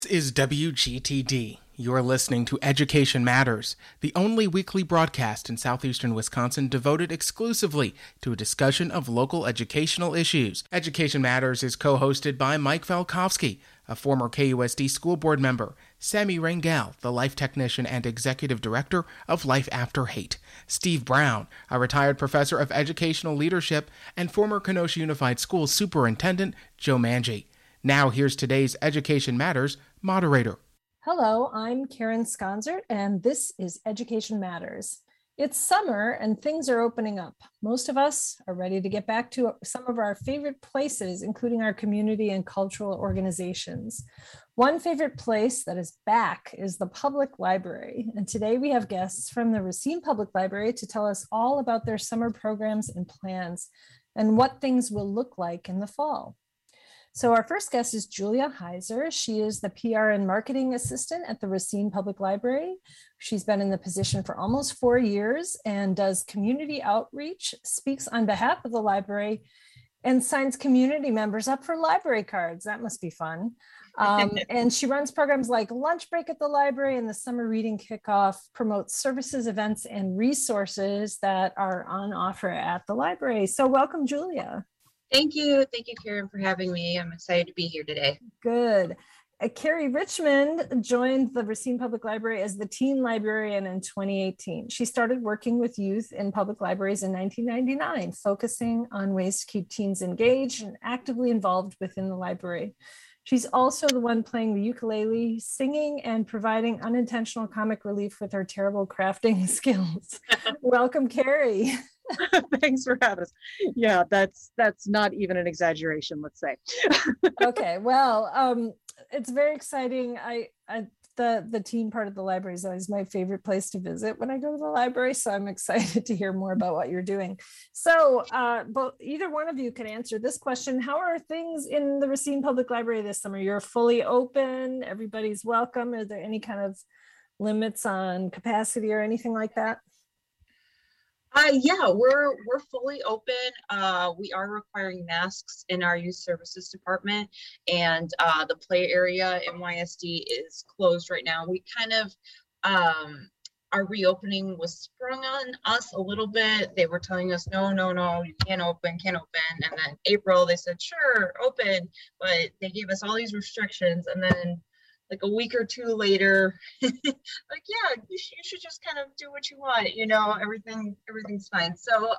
This is WGTD. You're listening to Education Matters, the only weekly broadcast in southeastern Wisconsin devoted exclusively to a discussion of local educational issues. Education Matters is co-hosted by Mike Valkovsky, a former KUSD school board member, Sammy Rangel, the life technician and executive director of Life After Hate, Steve Brown, a retired professor of educational leadership, and former Kenosha Unified Schools superintendent Joe Manji. Now here's today's Education Matters moderator. Hello, I'm Karen Sconzert, and this is Education Matters. It's summer and things are opening up. Most of us are ready to get back to some of our favorite places, including our community and cultural organizations. One favorite place that is back is the public library. And today we have guests from the Racine Public Library to tell us all about their summer programs and plans and what things will look like in the fall. So our first guest is Julia Heiser. She is the PR and marketing assistant at the Racine Public Library. She's been in the position for almost 4 years and does community outreach, speaks on behalf of the library, and signs community members up for library cards. That must be fun. And she runs programs like Lunch Break at the Library and the Summer Reading Kickoff, promotes services, events, and resources that are on offer at the library. So welcome, Julia. Thank you. Thank you, Karen, for having me. I'm excited to be here today. Good. Carrie Richmond joined the Racine Public Library as the teen librarian in 2018. She started working with youth in public libraries in 1999, focusing on ways to keep teens engaged and actively involved within the library. She's also the one playing the ukulele, singing, and providing unintentional comic relief with her terrible crafting skills. Welcome, Carrie. Thanks for having us. Yeah, that's not even an exaggeration, let's say. Okay, well, it's very exciting. The teen part of the library is always my favorite place to visit when I go to the library, so I'm excited to hear more about what you're doing. So, but either one of you can answer this question. How are things in the Racine Public Library this summer? You're fully open, everybody's welcome. Are there any kind of limits on capacity or anything like that? Yeah, we're fully open. We are requiring masks in our youth services department, and the play area in YSD is closed right now. We kind of our reopening was sprung on us a little bit. They were telling us no, you can't open. And then April they said sure, open, but they gave us all these restrictions, and then like a week or two later, like, yeah, you should just kind of do what you want, everything's fine. So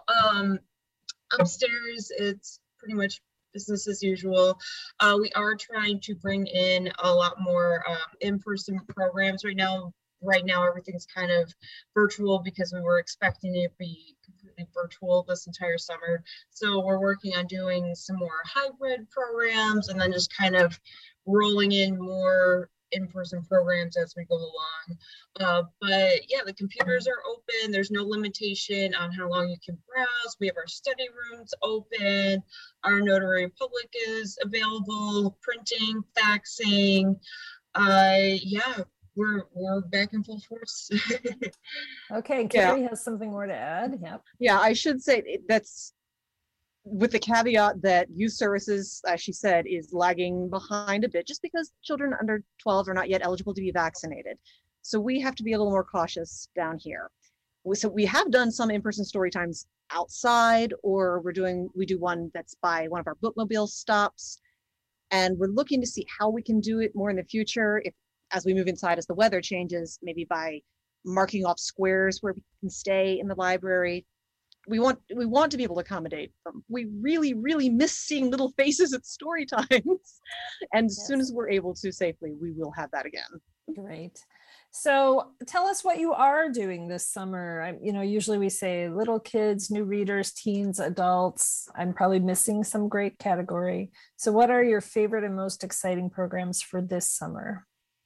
upstairs, it's pretty much business as usual. We are trying to bring in a lot more in-person programs right now. Right now, everything's kind of virtual because we were expecting it to be completely virtual this entire summer. So we're working on doing some more hybrid programs and then just kind of rolling in more in-person programs as we go along. But yeah, the computers are open. There's no limitation on how long you can browse. We have our study rooms open. Our notary public is available, printing, faxing. Yeah, we're back in full force. Okay, Carrie has something more to add. Yeah, I should say that's with the caveat that youth services, as she said, is lagging behind a bit just because children under 12 are not yet eligible to be vaccinated. So we have to be a little more cautious down here. So we have done some in-person story times outside, or we do one that's by one of our bookmobile stops. And we're looking to see how we can do it more in the future, if as we move inside, as the weather changes, maybe by marking off squares where we can stay in the library. We want to be able to accommodate them. We really, really miss seeing little faces at story times. And as soon as we're able to safely, we will have that again. Great. So tell us what you are doing this summer. Usually we say little kids, new readers, teens, adults. I'm probably missing some great category. So what are your favorite and most exciting programs for this summer?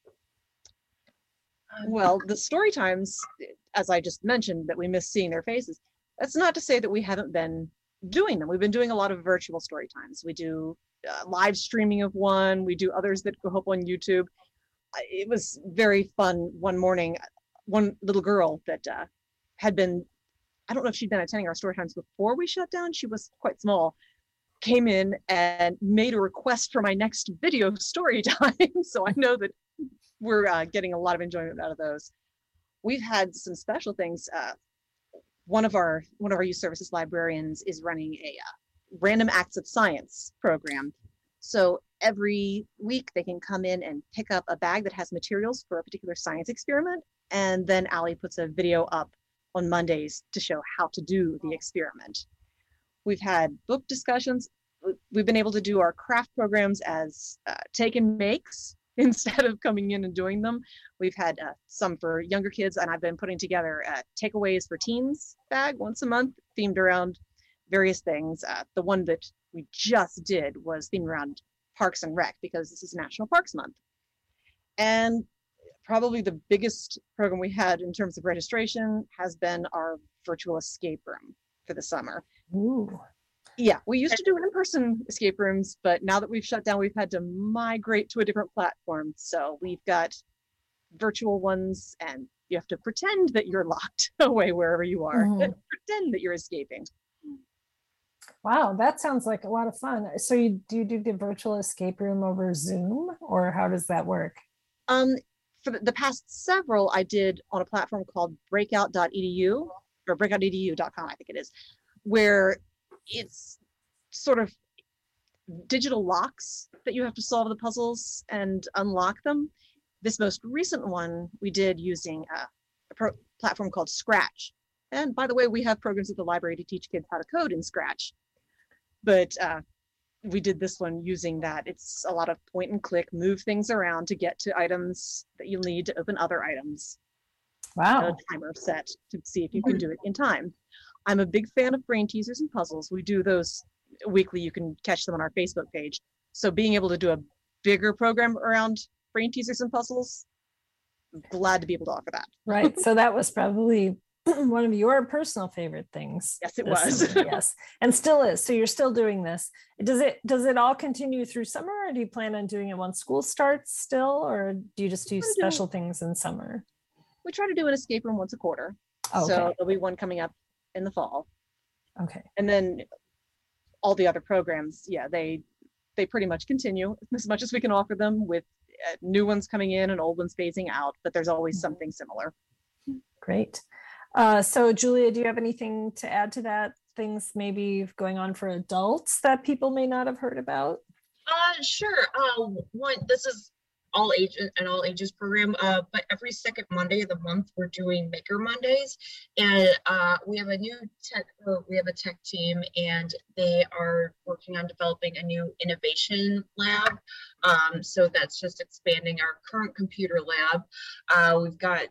Well, the story times, as I just mentioned, that we miss seeing their faces. That's not to say that we haven't been doing them. We've been doing a lot of virtual story times. We do live streaming of one. We do others that go up on YouTube. It was very fun one morning. One little girl that had been, I don't know if she'd been attending our story times before we shut down. She was quite small, came in and made a request for my next video story time. So I know that we're getting a lot of enjoyment out of those. We've had some special things. One of our youth services librarians is running a random acts of science program. So every week they can come in and pick up a bag that has materials for a particular science experiment. And then Allie puts a video up on Mondays to show how to do the experiment. We've had book discussions. We've been able to do our craft programs as take and makes instead of coming in and doing them. We've had some for younger kids, and I've been putting together takeaways for teens bag once a month, themed around various things. The one that we just did was themed around Parks and Rec, because this is National Parks Month. And probably the biggest program we had in terms of registration has been our virtual escape room for the summer. Ooh. Yeah, we used to do in-person escape rooms, but now that we've shut down, we've had to migrate to a different platform. So we've got virtual ones, and you have to pretend that you're locked away wherever you are, and pretend that you're escaping. Wow, that sounds like a lot of fun. So do you do the virtual escape room over Zoom, or how does that work? For the past several, I did on a platform called breakout.edu, or breakoutedu.com, I think it is, where it's sort of digital locks that you have to solve the puzzles and unlock them. This most recent one we did using a platform called Scratch. And by the way, we have programs at the library to teach kids how to code in Scratch. But we did this one using that. It's a lot of point and click, move things around to get to items that you'll need to open other items. Wow. A timer set to see if you can do it in time. I'm a big fan of brain teasers and puzzles. We do those weekly. You can catch them on our Facebook page. So being able to do a bigger program around brain teasers and puzzles, I'm glad to be able to offer that. Right. So that was probably one of your personal favorite things. Yes, it was. Yes, and still is. So you're still doing this. Does it all continue through summer, or do you plan on doing it once school starts still, or do you just do special things in summer? We try to do an escape room once a quarter. Okay. So there'll be one coming up in the fall. Okay. And then all the other programs, yeah, they pretty much continue as much as we can offer them, with new ones coming in and old ones phasing out, but there's always something similar. Great. So Julia, do you have anything to add to that? Things maybe going on for adults that people may not have heard about? Sure. This is all ages program, but every second Monday of the month we're doing Maker Mondays, and we have a tech team, and they are working on developing a new innovation lab. So that's just expanding our current computer lab. We've got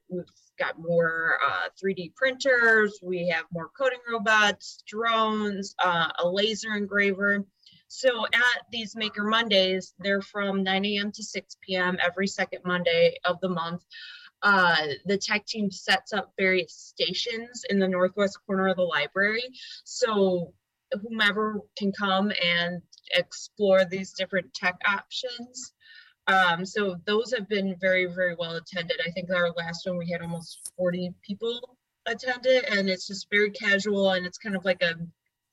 more 3D printers. We have more coding robots, drones, a laser engraver. So at these Maker Mondays, they're from 9 a.m. to 6 p.m. every second Monday of the month. The tech team sets up various stations in the northwest corner of the library. So whomever can come and explore these different tech options. So those have been very, very well attended. I think our last one, we had almost 40 people attended, and it's just very casual, and it's kind of like a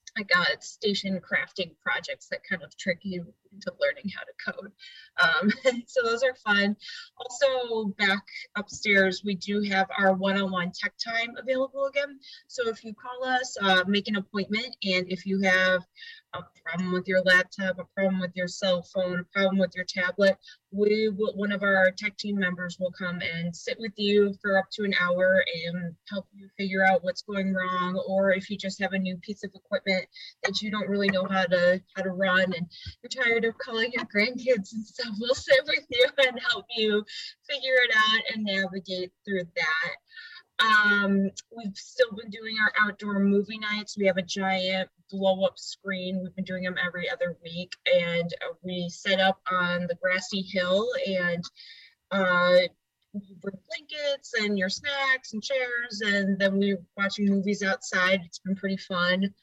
station crafting projects that kind of trick you into learning how to code. So those are fun. Also, back upstairs, we do have our one-on-one tech time available again. So if you call us, make an appointment, and if you have a problem with your laptop, a problem with your cell phone, a problem with your tablet, one of our tech team members will come and sit with you for up to an hour and help you figure out what's going wrong. Or if you just have a new piece of equipment that you don't really know how to run, and you're tired of calling your grandkids and stuff, we'll sit with you and help you figure it out and navigate through that. We've still been doing our outdoor movie nights. We have a giant blow-up screen. We've been doing them every other week, and we set up on the grassy hill, and you bring blankets and your snacks and chairs, and then we're watching movies outside. It's been pretty fun.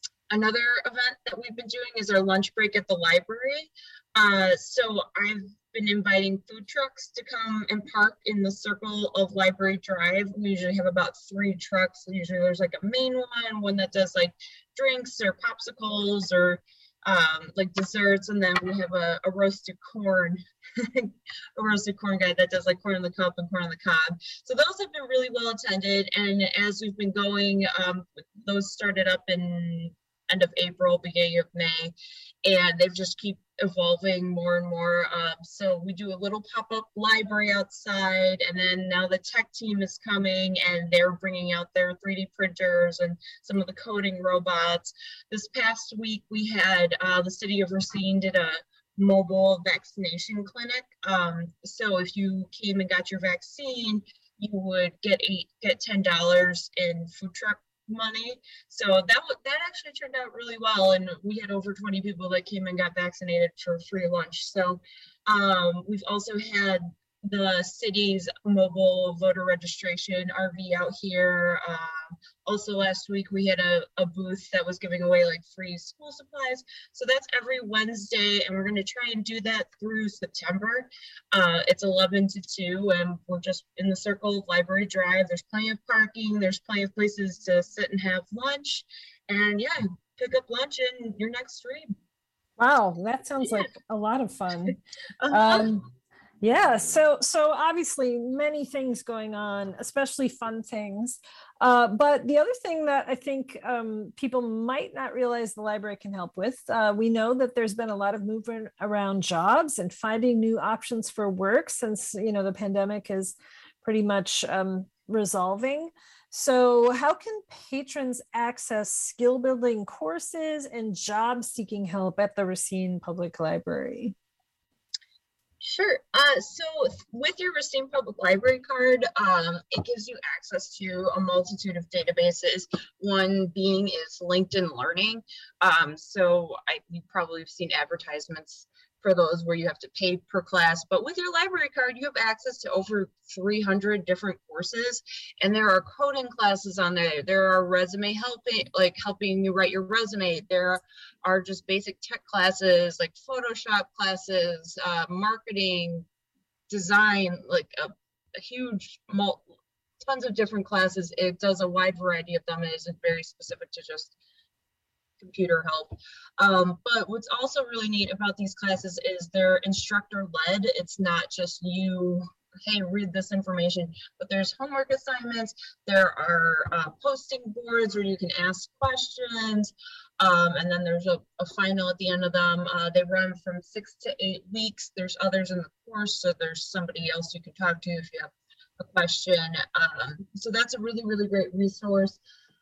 Another event that we've been doing is our lunch break at the library. So I've been inviting food trucks to come and park in the circle of Library Drive. We usually have about 3 trucks. Usually there's like a main one that does like drinks or popsicles or like desserts, and then we have a roasted corn, a roasted corn guy that does like corn on the cup and corn on the cob. So those have been really well attended, and as we've been going, those started up in end of April, beginning of May, and they've just keep evolving more and more. So we do a little pop-up library outside, and then now the tech team is coming and they're bringing out their 3D printers and some of the coding robots. This past week we had the city of Racine did a mobile vaccination clinic. So if you came and got your vaccine, you would get $10 in food truck money. So that actually turned out really well, and we had over 20 people that came and got vaccinated for free lunch. So we've also had the city's mobile voter registration RV out here. Also last week we had a booth that was giving away like free school supplies. So that's every Wednesday, and we're going to try and do that through September. It's 11 to 2, and we're just in the circle of Library Drive. There's plenty of parking. There's plenty of places to sit and have lunch. And yeah, pick up lunch in your next read. Wow, that sounds like a lot of fun. Yeah, so obviously many things going on, especially fun things. But the other thing that I think people might not realize the library can help with, we know that there's been a lot of movement around jobs and finding new options for work since, the pandemic is pretty much resolving. So how can patrons access skill building courses and job seeking help at the Racine Public Library? Sure. So with your Racine Public Library card, it gives you access to a multitude of databases. One being is LinkedIn Learning. So you probably have seen advertisements for those where you have to pay per class, but with your library card, you have access to over 300 different courses, and there are coding classes on there. There are resume helping you write your resume. There are just basic tech classes like Photoshop classes, marketing, design, like a huge tons of different classes. It does a wide variety of them. It isn't very specific to just computer help. But what's also really neat about these classes is they're instructor led. It's not just you, hey, read this information, but there's homework assignments. There are posting boards where you can ask questions. And then there's a final at the end of them. They run from 6 to 8 weeks. There's others in the course, so there's somebody else you can talk to if you have a question. So that's a really, really great resource.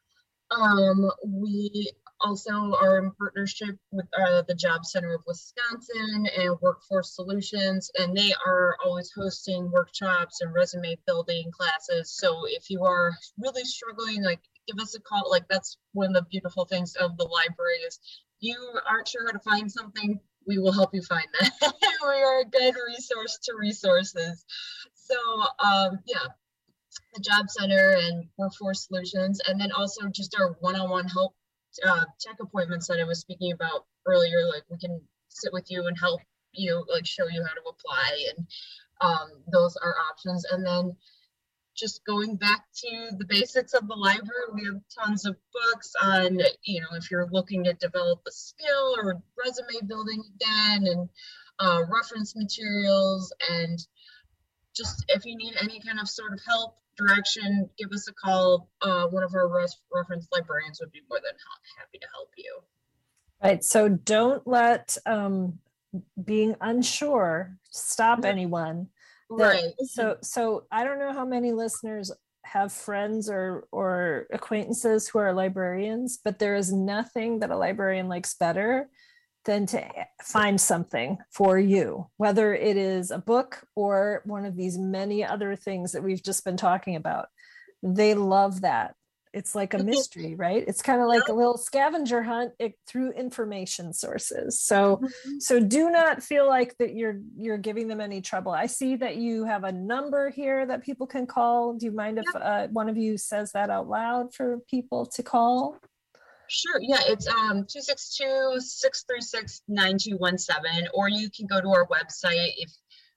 We also are in partnership with the Job Center of Wisconsin and Workforce Solutions, and they are always hosting workshops and resume building classes. So if you are really struggling, like, give us a call. Like, that's one of the beautiful things of the library is you aren't sure how to find something, we will help you find that. We are a good resource to resources. So yeah, the Job Center and Workforce Solutions, and then also just our one-on-one help tech appointments that I was speaking about earlier. Like, we can sit with you and help you, like, show you how to apply, and those are options. And then just going back to the basics of the library, we have tons of books on, if you're looking to develop a skill or resume building again, and reference materials, and just if you need any kind of sort of help, direction, give us a call. One of our reference librarians would be more than happy to help you. Right. So don't let being unsure stop anyone. Right. So I don't know how many listeners have friends or acquaintances who are librarians, but there is nothing that a librarian likes better than to find something for you, whether it is a book or one of these many other things that we've just been talking about. They love that. It's like a mystery, right? It's kind of like a little scavenger hunt through information sources. So do not feel like that you're giving them any trouble. I see that you have a number here that people can call. Do you mind if one of you says that out loud for people to call? Sure. Yeah, it's 262-636-9217, or you can go to our website. If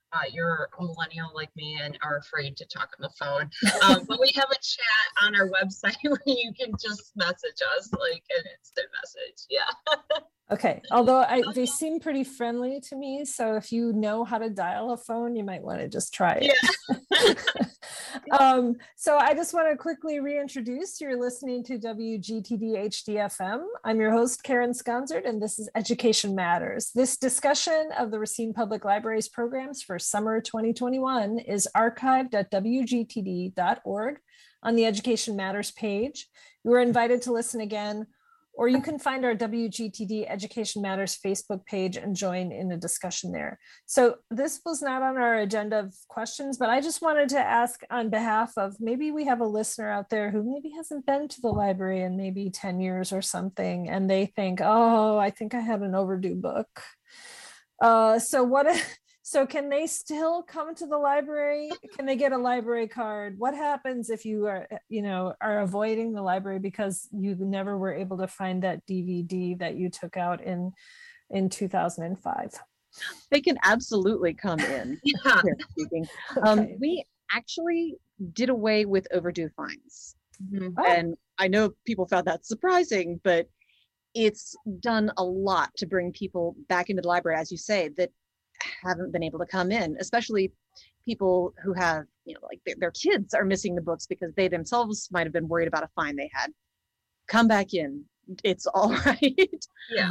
you're a millennial like me and are afraid to talk on the phone. But we have a chat on our website where you can just message us, like an instant message. Yeah. Okay, although they seem pretty friendly to me, so if you know how to dial a phone, you might want to just try it. Yeah. So I just want to quickly reintroduce. You're listening to WGTD HD-FM. I'm your host, Karen Sconzert, and this is Education Matters. This discussion of the Racine Public Library's programs for summer 2021 is archived at wgtd.org on the Education Matters page. You are invited to listen again, or you can find our WGTD Education Matters Facebook page and join in the discussion there. So this was not on our agenda of questions, but I just wanted to ask on behalf of, maybe we have a listener out there who maybe hasn't been to the library in maybe 10 years or something, and they think, oh, I think I had an overdue book. So can they still come to the library? Can they get a library card? What happens if you are avoiding the library because you never were able to find that DVD that you took out in 2005? They can absolutely come in. Yeah. Okay. We actually did away with overdue fines. Mm-hmm. Oh. And I know people found that surprising, but it's done a lot to bring people back into the library, as you say, that haven't been able to come in, especially people who have, like their kids are missing the books because they themselves might have been worried about a fine they had. Come back in. It's all right. Yeah.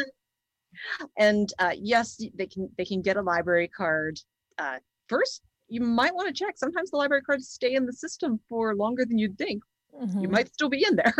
Yes, they can get a library card. First, you might want to check. Sometimes the library cards stay in the system for longer than you'd think. Mm-hmm. You might still be in there.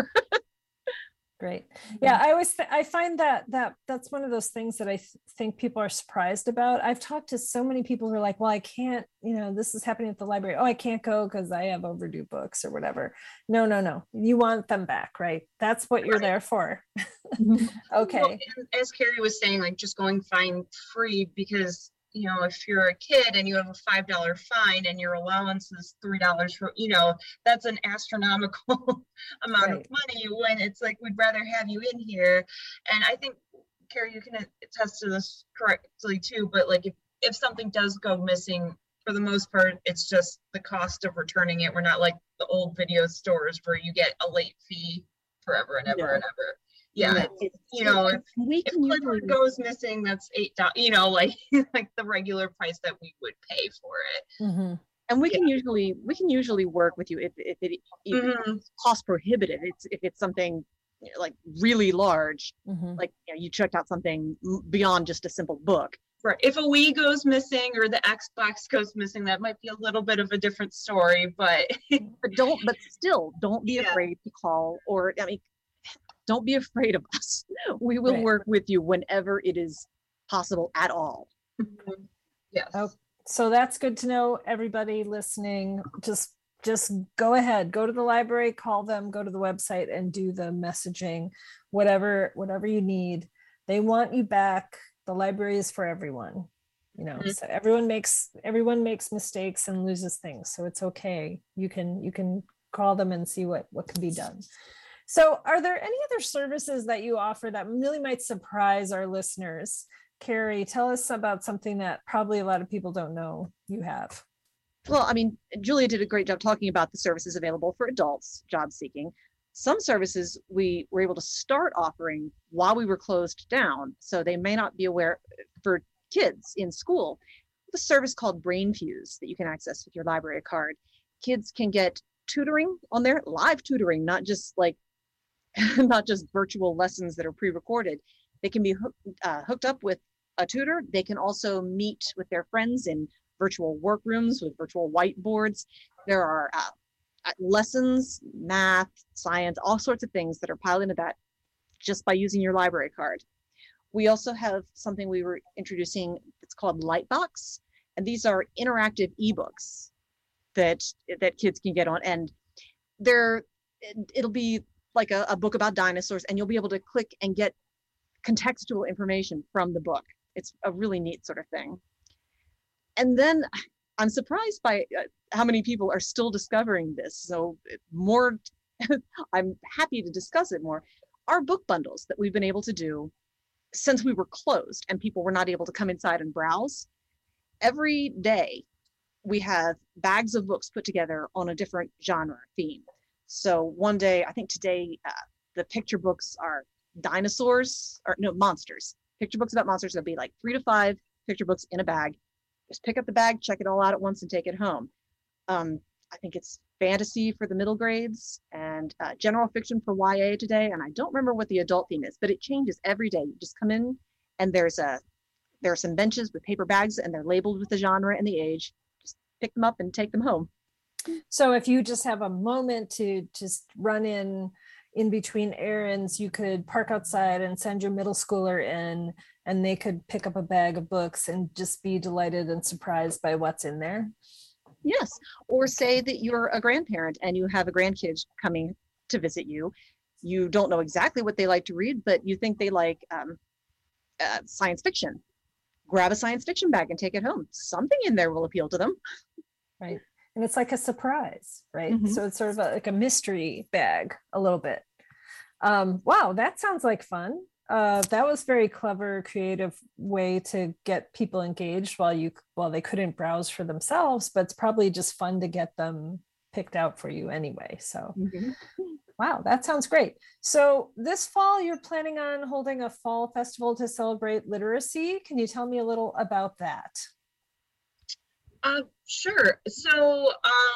Great. Yeah, I find that's one of those things that I think people are surprised about. I've talked to so many people who are like, well, I can't, this is happening at the library. Oh, I can't go because I have overdue books or whatever. No. You want them back, right? That's what you're there for. Okay. Well, as Carrie was saying, like just going fine free, because if you're a kid and you have a $5 fine and your allowance is $3 for, that's an astronomical amount of money, when it's like, we'd rather have you in here. And I think, Carrie, you can attest to this correctly too, but like if something does go missing, for the most part, it's just the cost of returning it. We're not like the old video stores where you get a late fee forever and ever and ever. Yeah, if Clifford goes missing, that's $8, like the regular price that we would pay for it. Mm-hmm. And we can usually work with you if it is cost prohibitive. If it's something like really large, like you checked out something beyond just a simple book. Right. If a Wii goes missing or the Xbox goes missing, that might be a little bit of a different story. But still, don't be afraid to call, or don't be afraid of us. We will work with you whenever it is possible at all. Yes. Oh, so that's good to know. Everybody listening, just go ahead, go to the library, call them, go to the website and do the messaging, whatever you need. They want you back. The library is for everyone, so everyone makes mistakes and loses things. So it's okay. You can call them and see what can be done. So are there any other services that you offer that really might surprise our listeners? Carrie, tell us about something that probably a lot of people don't know you have. Well, Julia did a great job talking about the services available for adults job seeking. Some services we were able to start offering while we were closed down, so they may not be aware for kids in school. The service called BrainFuse that you can access with your library card. Kids can get tutoring on there, live tutoring, not just virtual lessons that are pre-recorded. They can be hooked up with a tutor. They can also meet with their friends in virtual workrooms with virtual whiteboards. There are lessons, math, science, all sorts of things that are piled into that just by using your library card. We also have something we were introducing. It's called Lightbox, and these are interactive ebooks that kids can get on, and it'll be like a book about dinosaurs, and you'll be able to click and get contextual information from the book. It's a really neat sort of thing. And then I'm surprised by how many people are still discovering this. So more, I'm happy to discuss it more. Our book bundles that we've been able to do since we were closed and people were not able to come inside and browse. every day we have bags of books put together on a different genre theme. So one day, I think today, the picture books are dinosaurs, or no, monsters. Picture books about monsters. There'll be like 3 to 5 picture books in a bag. Just pick up the bag, check it all out at once, and take it home. I think it's fantasy for the middle grades and general fiction for YA today. And I don't remember what the adult theme is, but it changes every day. You just come in and there are some benches with paper bags and they're labeled with the genre and the age. Just pick them up and take them home. So if you just have a moment to just run in between errands, you could park outside and send your middle schooler in, and they could pick up a bag of books and just be delighted and surprised by what's in there. Yes. Or say that you're a grandparent and you have a grandkid coming to visit you. You don't know exactly what they like to read, but you think they like science fiction. Grab a science fiction bag and take it home. Something in there will appeal to them. Right. And it's like a surprise, right? Mm-hmm. So it's sort of like a mystery bag a little bit. Wow, that sounds like fun. That was very clever, creative way to get people engaged while they couldn't browse for themselves, but it's probably just fun to get them picked out for you anyway. So wow, that sounds great. So this fall, you're planning on holding a fall festival to celebrate literacy. Can you tell me a little about that? Sure. So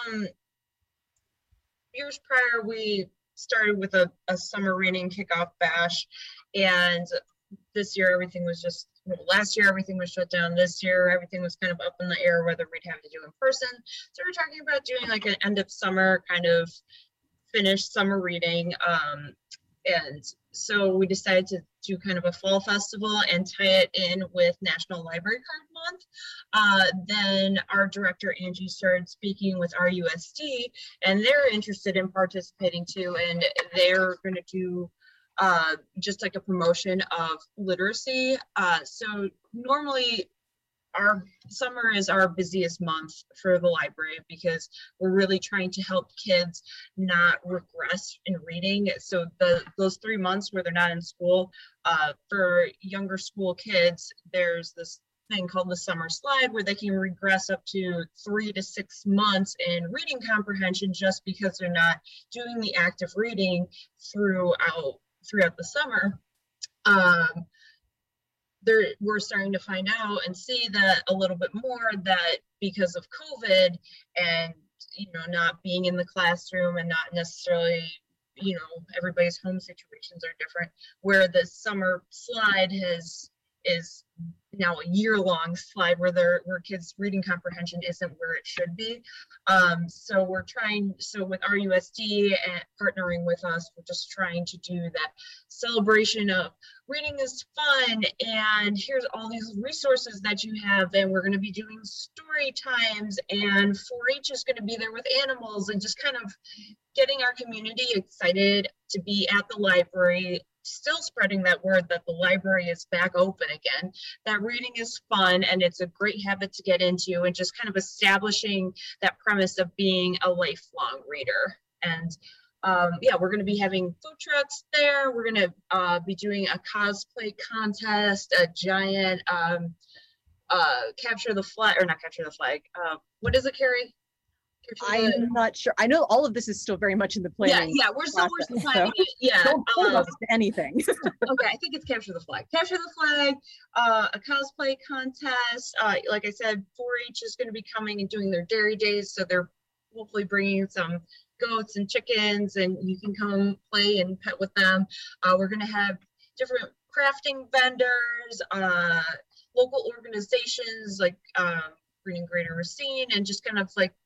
years prior, we started with a summer reading kickoff bash, and this year everything was just, last year everything was shut down. This year everything was kind of up in the air whether we'd have to do in person. So we're talking about doing like an end of summer kind of finished summer reading. And so we decided to do kind of a fall festival and tie it in with National Library Card Month. Then our director, Angie, started speaking with RUSD, and they're interested in participating too. And they're going to do just like a promotion of literacy. So normally our summer is our busiest month for the library because we're really trying to help kids not regress in reading. So those 3 months where they're not in school, for younger school kids, there's this thing called the summer slide where they can regress up to 3 to 6 months in reading comprehension just because they're not doing the active reading throughout the summer. We're starting to find out and see that a little bit more, that because of COVID and not being in the classroom and not necessarily everybody's home situations are different, where the summer slide is now a year-long slide where kids' reading comprehension isn't where it should be. So with RUSD and partnering with us, we're just trying to do that celebration of reading is fun, and here's all these resources that you have, and we're going to be doing story times, and 4-H is going to be there with animals, and just kind of getting our community excited to be at the library, still spreading that word that the library is back open again, that reading is fun and it's a great habit to get into, and just kind of establishing that premise of being a lifelong reader. And we're going to be having food trucks there. We're going to be doing a cosplay contest, a giant capture the flag, or not capture the flag. What is it, Carrie? I'm not sure. I know all of this is still very much in the planning. Yeah, we're still planning it. Yeah. Don't hold us to anything. Okay, I think it's capture the flag. Capture the flag, a cosplay contest. Like I said, 4-H is going to be coming and doing their dairy days, so they're hopefully bringing some goats and chickens, and you can come play and pet with them. We're going to have different crafting vendors, local organizations like Green and Greater Racine, and just kind of like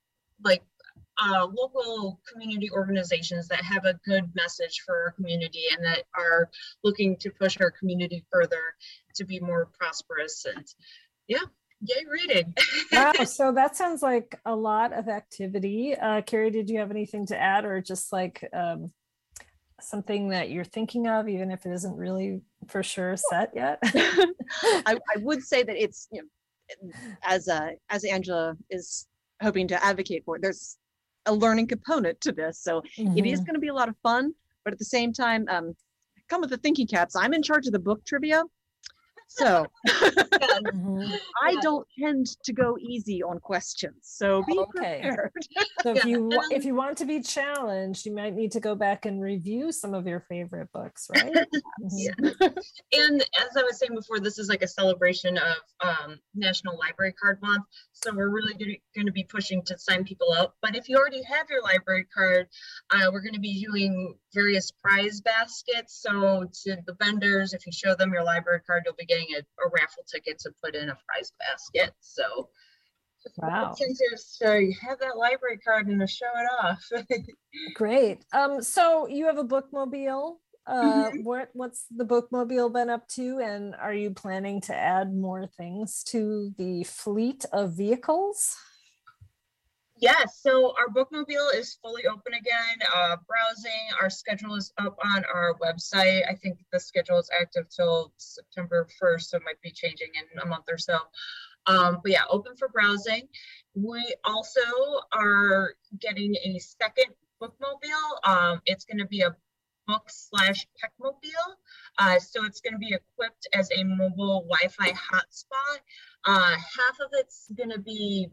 local community organizations that have a good message for our community and that are looking to push our community further to be more prosperous. And yay reading. Wow, so that sounds like a lot of activity. Carrie, did you have anything to add, or just like something that you're thinking of, even if it isn't really for sure set yet? I would say that it's, as Angela is hoping to advocate for, there's a learning component to this. So it is going to be a lot of fun, but at the same time, come with the thinking caps. I'm in charge of the book trivia. So Mhm. I don't tend to go easy on questions. So be Okay. prepared. So Yeah, if you want to be challenged, you might need to go back and review some of your favorite books, right? Yeah. Mhm. And as I was saying before, this is like a celebration of National Library Card Month. So we're really going to be pushing to sign people up. But if you already have your library card, we're going to be doing various prize baskets. So to the vendors, if you show them your library card, you'll be getting a raffle ticket to put in a prize basket. So Wow. so you have that library card and to show it off. Great. So you have a bookmobile. Mhm. What's the bookmobile been up to? And are you planning to add more things to the fleet of vehicles? Yes, so our bookmobile is fully open again. Browsing, our schedule is up on our website. I think the schedule is active till September 1st, so it might be changing in a month or so. But yeah, open for browsing. We also are getting a second bookmobile. It's going to be a book/techmobile. So it's going to be equipped as a mobile Wi-Fi hotspot. Half of it's going to be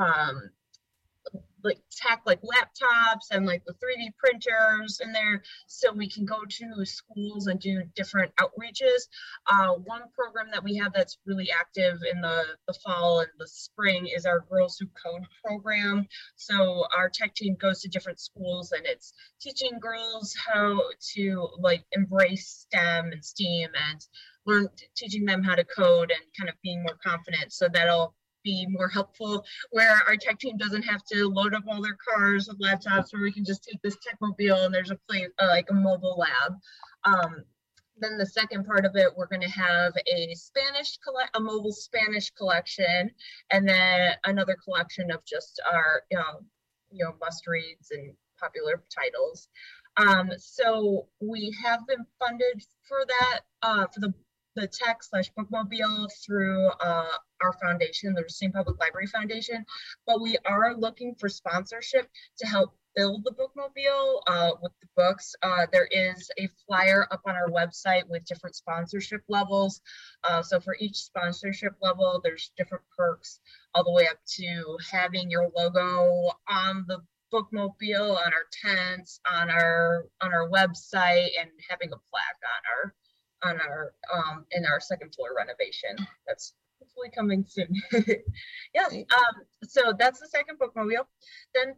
like tech, like laptops and like the 3D printers in there, so we can go to schools and do different outreaches. One program that we have that's really active in the fall and the spring is our Girls Who Code program. So our tech team goes to different schools and it's teaching girls how to like embrace STEM and STEAM and teaching them how to code and kind of being more confident. So that'll be more helpful, where our tech team doesn't have to load up all their cars with laptops, where we can just take this techmobile and there's a place like a mobile lab. Then the second part of it, we're going to have a mobile Spanish collection, and then another collection of just our must reads and popular titles. So we have been funded for that, for the tech/bookmobile through our foundation, the Racine Public Library Foundation, but we are looking for sponsorship to help build the bookmobile with the books. There is a flyer up on our website with different sponsorship levels. So for each sponsorship level, there's different perks, all the way up to having your logo on the bookmobile, on our tents, on our website, and having a plaque in our second floor renovation. That's hopefully coming soon. Yeah. So that's the second bookmobile. Then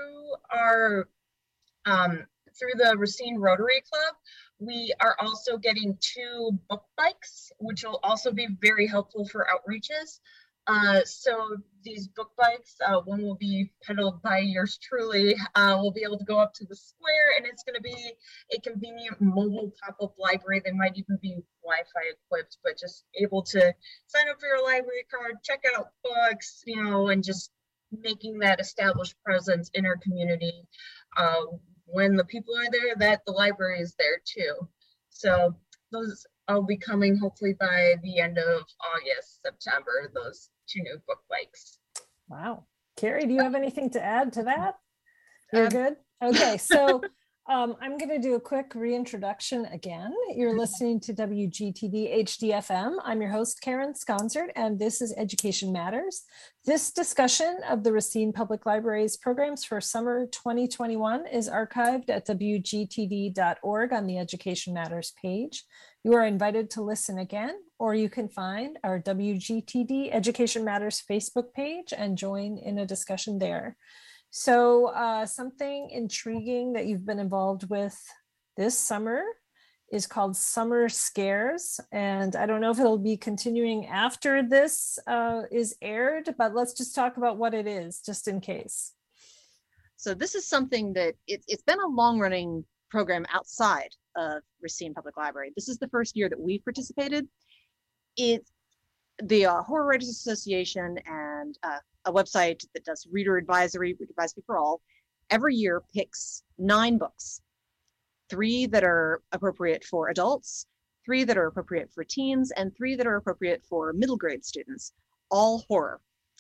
through the Racine Rotary Club, we are also getting 2 book bikes, which will also be very helpful for outreaches. So these book bikes, one will be pedaled by yours truly. We'll be able to go up to the square, and it's going to be a convenient mobile pop-up library. They might even be Wi-Fi equipped, but just able to sign up for your library card, check out books, and just making that established presence in our community. When the people are there, that the library is there too. So those will be coming hopefully by the end of August, September, those 2 new book bikes. Wow. Carrie, do you have anything to add to that? You're good? Okay, so I'm going to do a quick reintroduction again. You're listening to WGTD HD-FM. I'm your host, Karen Sconzert, and this is Education Matters. This discussion of the Racine Public Library's programs for summer 2021 is archived at WGTD.org on the Education Matters page. You are invited to listen again, or you can find our WGTD Education Matters Facebook page and join in a discussion there. So something intriguing that you've been involved with this summer is called Summer Scares. And I don't know if it'll be continuing after this is aired, but let's just talk about what it is, just in case. So this is something that it's been a long-running program outside of Racine Public Library. This is the first year that we've participated. It's the Horror Writers Association and a website that does Reader Advisory for All, every year picks 9 books, 3 that are appropriate for adults, 3 that are appropriate for teens, and 3 that are appropriate for middle grade students, all horror.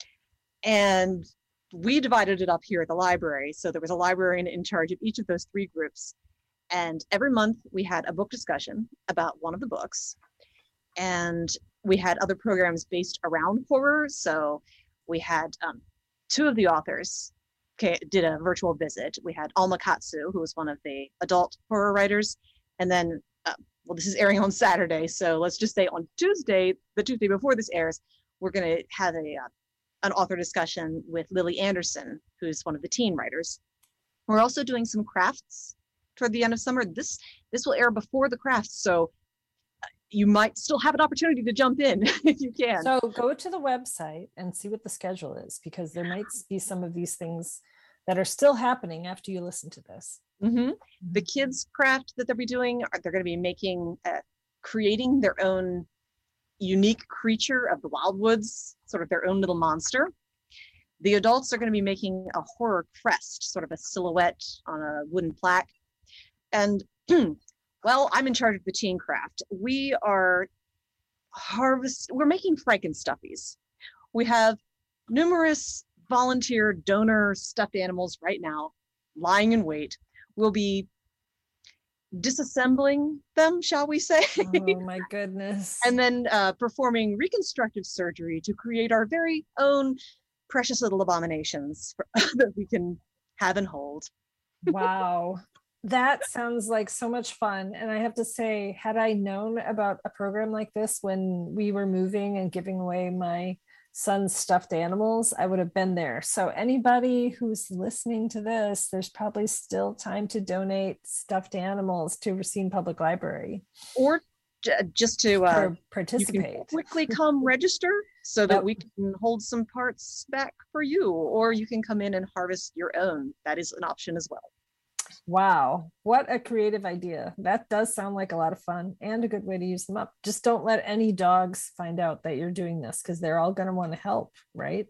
And we divided it up here at the library. So there was a librarian in charge of each of those 3 groups. And every month we had a book discussion about one of the books. And We had other programs based around horror. So we had two of the authors did a virtual visit. We had Alma Katsu, who was one of the adult horror writers. And then, well, this is airing on Saturday. So let's just say on Tuesday, the Tuesday before this airs, we're going to have an author discussion with Lily Anderson, who's one of the teen writers. We're also doing some crafts toward the end of summer. This will air before the crafts. So you might still have an opportunity to jump in if you can. So go to the website and see what the schedule is, because there might be some of these things that are still happening after you listen to this. Mm-hmm. The kids craft that they'll be doing, they're going to be making, creating their own unique creature of the wildwoods, sort of their own little monster. The adults are going to be making a horror crest, sort of a silhouette on a wooden plaque. And well, I'm in charge of the teen craft. We're making Frankenstuffies. We have numerous volunteer donor stuffed animals right now lying in wait. We'll be disassembling them, shall we say? Oh my goodness. And then performing reconstructive surgery to create our very own precious little abominations that we can have and hold. Wow. That sounds like so much fun. And I have to say, had I known about a program like this when we were moving and giving away my son's stuffed animals, I would have been there. So anybody who's listening to this, there's probably still time to donate stuffed animals to Racine Public Library. Or just to participate. Quickly come register so that we can hold some parts back for you, or you can come in and harvest your own. That is an option as well. Wow, what a creative idea. That does sound like a lot of fun and a good way to use them up. Just don't let any dogs find out that you're doing this, because they're all going to want to help, right?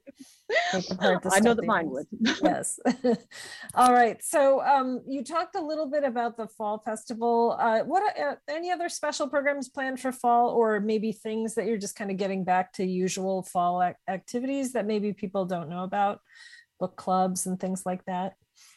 I know that mine would. Yes. All right. So you talked a little bit about the fall festival. What any other special programs planned for fall, or maybe things that you're just kind of getting back to usual fall activities that maybe people don't know about, book clubs and things like that?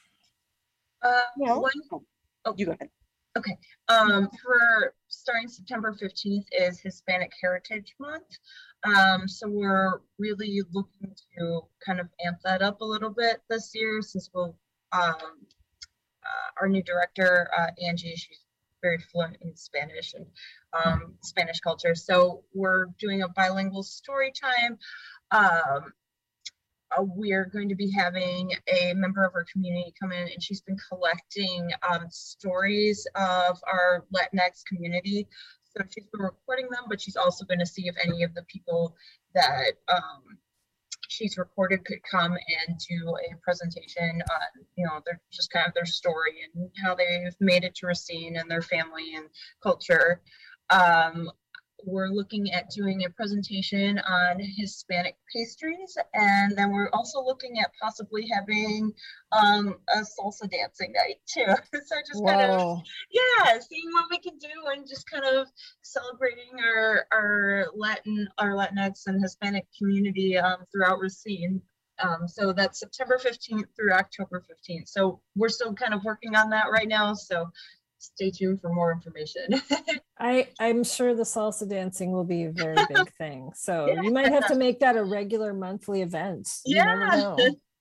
You go ahead. Okay. For starting September 15th is Hispanic Heritage Month. So we're really looking to kind of amp that up a little bit this year, since our new director, Angie, she's very fluent in Spanish and Spanish culture. So we're doing a bilingual story time. We're going to be having a member of our community come in, and she's been collecting stories of our Latinx community. So she's been recording them, but she's also going to see if any of the people that she's recorded could come and do a presentation on, their just kind of their story and how they've made it to Racine and their family and culture. We're looking at doing a presentation on Hispanic pastries, and then we're also looking at possibly having a salsa dancing night too. So just kind of, seeing what we can do and just kind of celebrating our Latinx and Hispanic community throughout Racine. So that's September 15th through October 15th. So we're still kind of working on that right now. So stay tuned for more information. I'm sure the salsa dancing will be a very big thing. So you might have to make that a regular monthly event. You never know.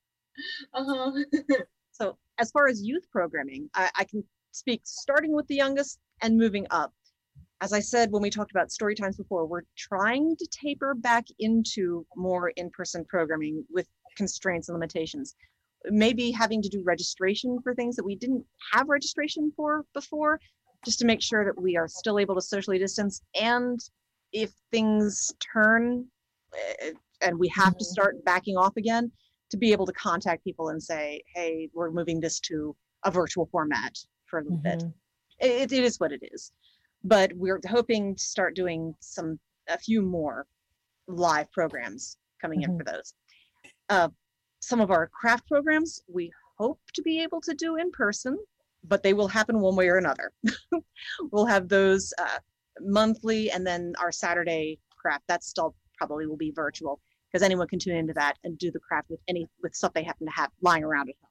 So as far as youth programming, I can speak starting with the youngest and moving up. As I said, when we talked about story times before, we're trying to taper back into more in-person programming with constraints and limitations. Maybe having to do registration for things that we didn't have registration for before, just to make sure that we are still able to socially distance. And if things turn and we have to start backing off again, to be able to contact people and say, hey, we're moving this to a virtual format for a little bit. It is what it is. But we're hoping to start doing a few more live programs coming in for those. Some of our craft programs, we hope to be able to do in person, but they will happen one way or another. We'll have those monthly, and then our Saturday craft, that still probably will be virtual, because anyone can tune into that and do the craft with stuff they happen to have lying around at home.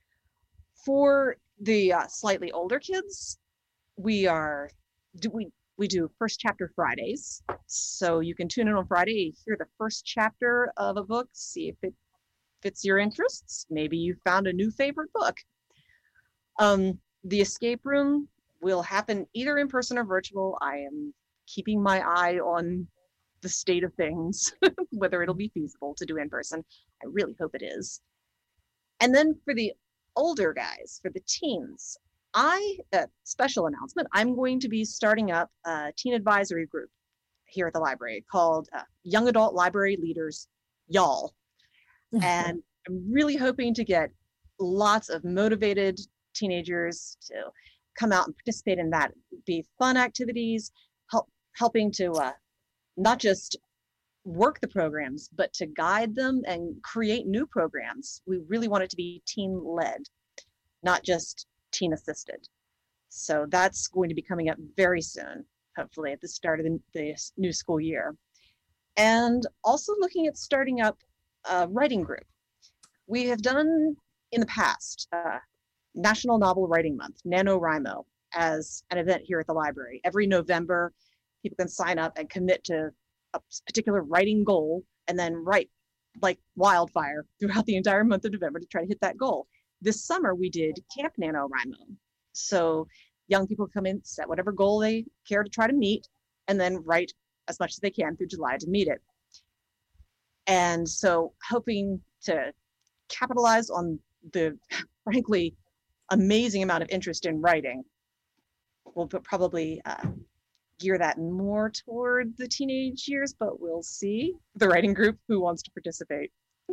For the slightly older kids, we We do first chapter Fridays. So you can tune in on Friday, hear the first chapter of a book, see if it fits your interests. Maybe you found a new favorite book. The escape room will happen either in person or virtual. I am keeping my eye on the state of things, whether it'll be feasible to do in person. I really hope it is. And then for the older guys, for the teens, special announcement, I'm going to be starting up a teen advisory group here at the library called Young Adult Library Leaders, YALL. And I'm really hoping to get lots of motivated teenagers to come out and participate in that. Be fun activities, helping to not just work the programs, but to guide them and create new programs. We really want it to be teen-led, not just teen-assisted. So that's going to be coming up very soon, hopefully at the start of the new school year. And also looking at starting up a writing group. We have done in the past National Novel Writing Month, NaNoWriMo, as an event here at the library. Every November, people can sign up and commit to a particular writing goal and then write like wildfire throughout the entire month of November to try to hit that goal. This summer, we did Camp NaNoWriMo. So young people come in, set whatever goal they care to try to meet, and then write as much as they can through July to meet it. And so hoping to capitalize on the, frankly, amazing amount of interest in writing, we'll probably gear that more toward the teenage years, but we'll see the writing group who wants to participate.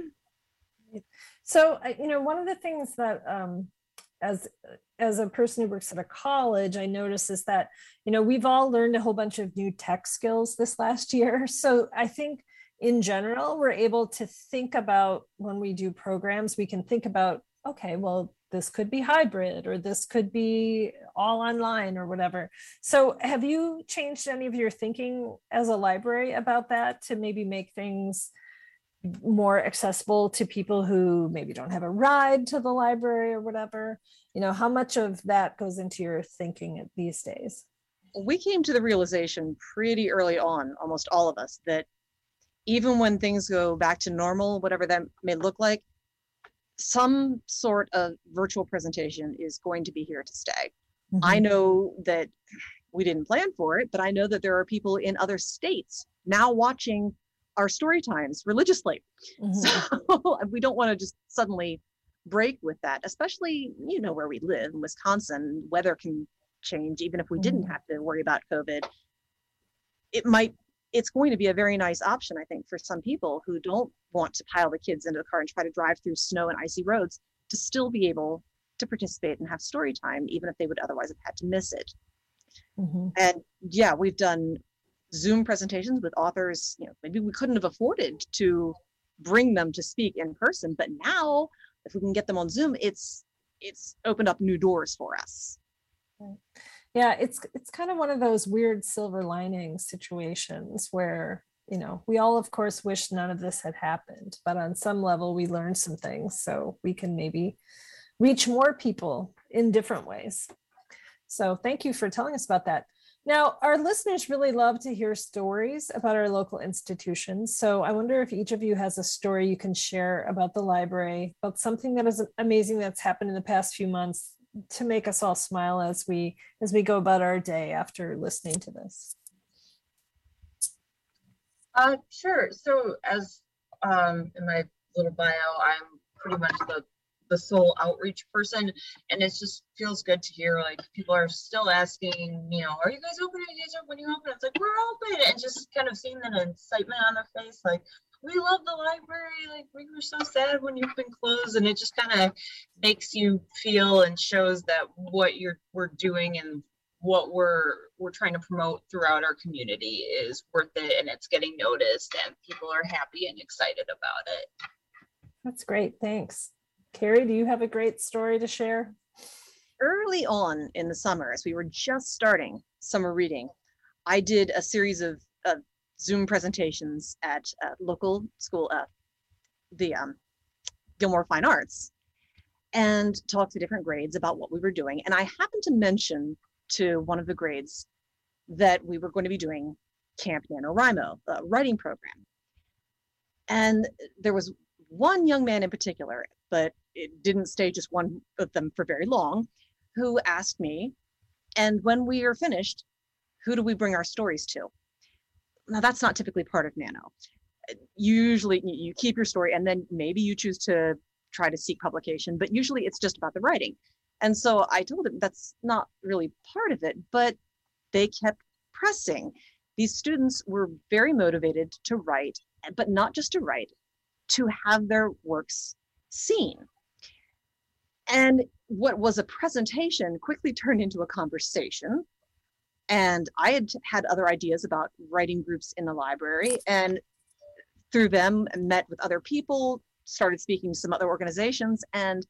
So, one of the things that as a person who works at a college, I notice is that, we've all learned a whole bunch of new tech skills this last year. So I think in general, we're able to think about when we do programs, we can think about, okay, well, this could be hybrid or this could be all online or whatever. So have you changed any of your thinking as a library about that to maybe make things more accessible to people who maybe don't have a ride to the library or whatever? How much of that goes into your thinking these days? We came to the realization pretty early on, almost all of us, that even when things go back to normal, whatever that may look like, some sort of virtual presentation is going to be here to stay. Mm-hmm. I know that we didn't plan for it, but I know that there are people in other states now watching our story times religiously. Mm-hmm. So we don't want to just suddenly break with that, especially, where we live in Wisconsin, weather can change. Even if we didn't have to worry about COVID, it's going to be a very nice option, I think, for some people who don't want to pile the kids into the car and try to drive through snow and icy roads, to still be able to participate and have story time, even if they would otherwise have had to miss it. Mm-hmm. And yeah, we've done Zoom presentations with authors, maybe we couldn't have afforded to bring them to speak in person, but now if we can get them on Zoom, it's opened up new doors for us. Yeah, it's kind of one of those weird silver lining situations where, we all, of course, wish none of this had happened, but on some level we learned some things so we can maybe reach more people in different ways. So thank you for telling us about that. Now, our listeners really love to hear stories about our local institutions. So I wonder if each of you has a story you can share about the library, about something that is amazing that's happened in the past few months to make us all smile as we go about our day after listening to this. Sure. So as in my little bio, I'm pretty much the sole outreach person, and it just feels good to hear like people are still asking, are you guys open? Are you guys open? When you open? It's like, we're open, and just kind of seeing that excitement on their face, like, we love the library, like we were so sad when you've been closed, and it just kind of makes you feel and shows that what we're doing and what we're trying to promote throughout our community is worth it, and it's getting noticed, and people are happy and excited about it. That's great. Thanks. Carrie, do you have a great story to share? Early on in the summer, as we were just starting summer reading, I did a series of Zoom presentations at a local school, the Gilmore Fine Arts, and talked to different grades about what we were doing. And I happened to mention to one of the grades that we were going to be doing Camp NaNoWriMo, a writing program. And there was one young man in particular, but it didn't stay just one of them for very long, who asked me, and when we are finished, who do we bring our stories to? Now, that's not typically part of Nano. Usually you keep your story and then maybe you choose to try to seek publication, but usually it's just about the writing. And so I told him that's not really part of it, but they kept pressing. These students were very motivated to write, but not just to write, to have their works seen. And what was a presentation quickly turned into a conversation. And I had other ideas about writing groups in the library, and through them met with other people, started speaking to some other organizations. And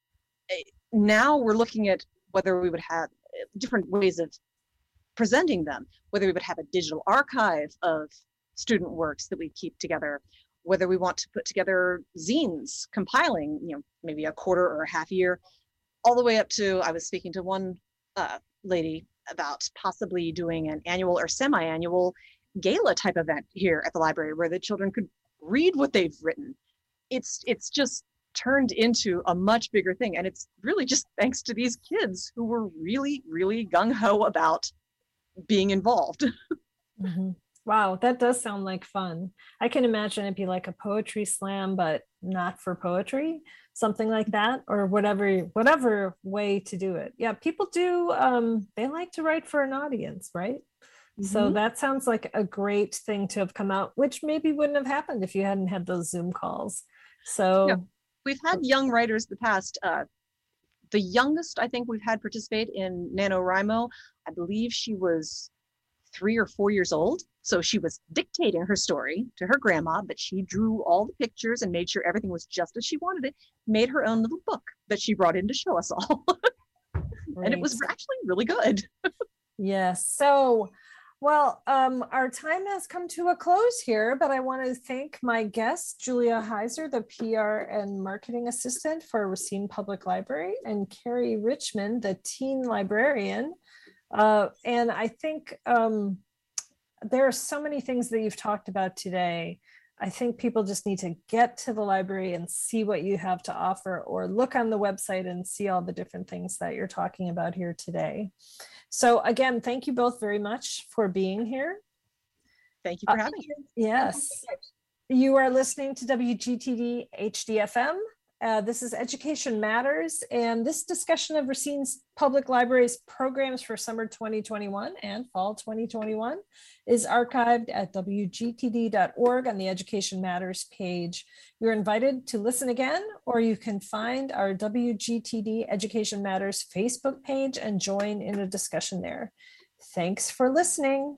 now we're looking at whether we would have different ways of presenting them, whether we would have a digital archive of student works that we keep together, whether we want to put together zines, compiling, maybe a quarter or a half year, all the way up to, I was speaking to one lady about possibly doing an annual or semi-annual gala type event here at the library where the children could read what they've written. It's just turned into a much bigger thing. And it's really just thanks to these kids who were really, really gung-ho about being involved. Mm-hmm. Wow, that does sound like fun. I can imagine it'd be like a poetry slam, but not for poetry, something like that, or whatever way to do it. Yeah, people do, they like to write for an audience, right? Mm-hmm. So that sounds like a great thing to have come out, which maybe wouldn't have happened if you hadn't had those Zoom calls. So yeah. We've had young writers the past, the youngest I think we've had participate in NaNoWriMo, I believe she was 3 or 4 years old. So she was dictating her story to her grandma, but she drew all the pictures and made sure everything was just as she wanted it, made her own little book that she brought in to show us all. And it was actually really good. Yes. So, well, our time has come to a close here, but I want to thank my guest, Julia Heiser, the PR and marketing assistant for Racine Public Library, and Carrie Richmond, the teen librarian. And I think there are so many things that you've talked about today. I think people just need to get to the library and see what you have to offer, or look on the website and see all the different things that you're talking about here today. So again, thank you both very much for being here. Thank you for having me. Yes. You are listening to WGTD HD-FM. This is Education Matters, and this discussion of Racine's Public Library's programs for summer 2021 and fall 2021 is archived at wgtd.org on the Education Matters page. You're invited to listen again, or you can find our WGTD Education Matters Facebook page and join in a discussion there. Thanks for listening.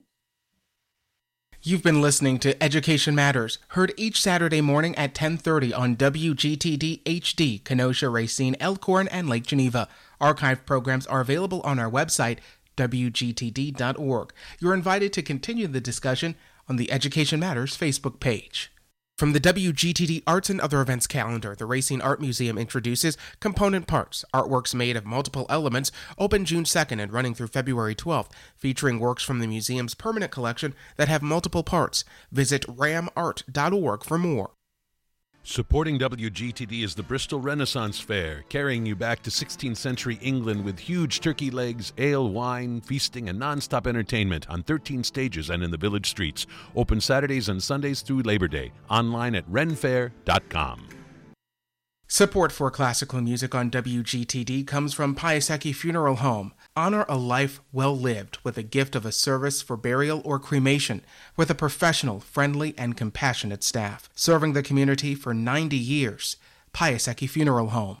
You've been listening to Education Matters, heard each Saturday morning at 10:30 on WGTD HD, Kenosha, Racine, Elkhorn, and Lake Geneva. Archive programs are available on our website, wgtd.org. You're invited to continue the discussion on the Education Matters Facebook page. From the WGTD Arts and Other Events calendar, the Racine Art Museum introduces Component Parts, artworks made of multiple elements, open June 2nd and running through February 12th, featuring works from the museum's permanent collection that have multiple parts. Visit ramart.org for more. Supporting WGTD is the Bristol Renaissance Fair, carrying you back to 16th century England with huge turkey legs, ale, wine, feasting, and non-stop entertainment on 13 stages and in the village streets. Open Saturdays and Sundays through Labor Day. Online at renfair.com. Support for classical music on WGTD comes from Piasecki Funeral Home. Honor a life well lived with a gift of a service for burial or cremation with a professional, friendly, and compassionate staff. Serving the community for 90 years. Piasecki Funeral Home.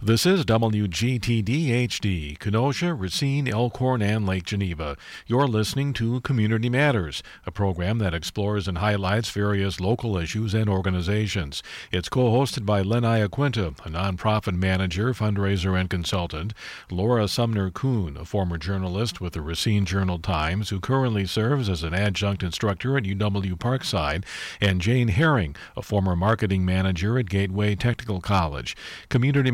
This is WGTD HD, Kenosha, Racine, Elkhorn, and Lake Geneva. You're listening to Community Matters, a program that explores and highlights various local issues and organizations. It's co-hosted by Len Iaquinta, a nonprofit manager, fundraiser, and consultant, Laura Sumner-Kuhn, a former journalist with the Racine Journal-Times, who currently serves as an adjunct instructor at UW Parkside, and Jane Herring, a former marketing manager at Gateway Technical College. Community